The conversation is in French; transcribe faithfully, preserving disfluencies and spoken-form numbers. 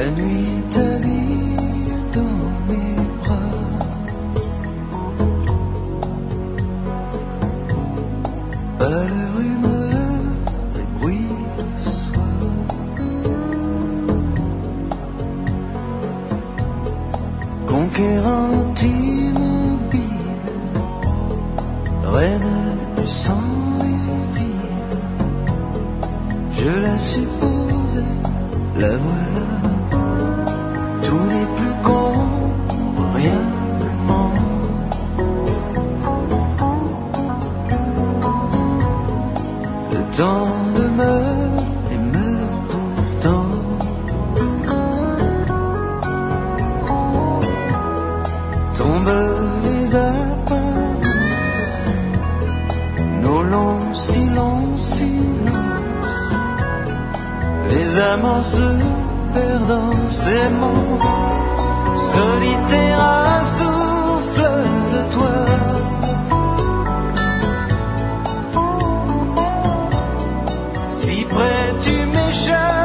la nuit t'habille dans mes bras. Pas de rumeurs et bruit de soir. Conquérante immobile, reine du sang et ville, je la suppose, la voilà. Tout n'est plus con, rien ne ment. Le temps demeure et meurt pourtant. Tombent les apparences, nos longs silences, silences, les amants se perdant, s'aimant, solitaire à souffle de toi. Si près tu m'échappes,